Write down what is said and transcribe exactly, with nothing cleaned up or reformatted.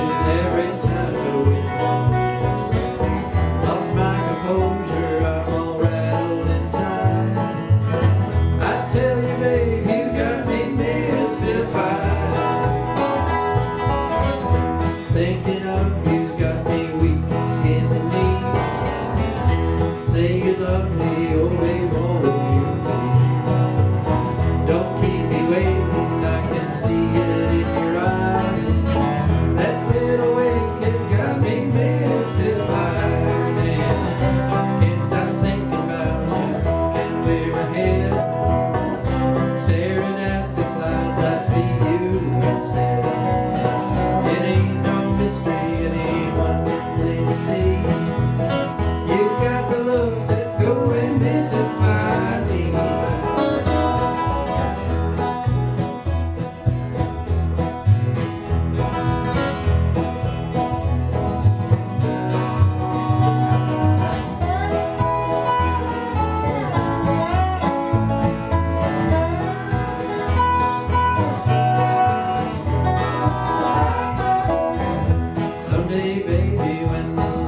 every time the wind blows. Lost my composure, I'm all rattled inside. I tell you, babe, you got me mystified. Thinking of you's got me weak in the knees. Say you love me, oh babe, oh you please. Don't keep me waiting, I can see it in your eyes. That little wink has got me mystified. And can't stop thinking about you, can't clear my head. Staring at the clouds, I see you instead. It ain't no mystery, it ain't one thing to see. You got the looks that go and mystify me. Someday, baby, when the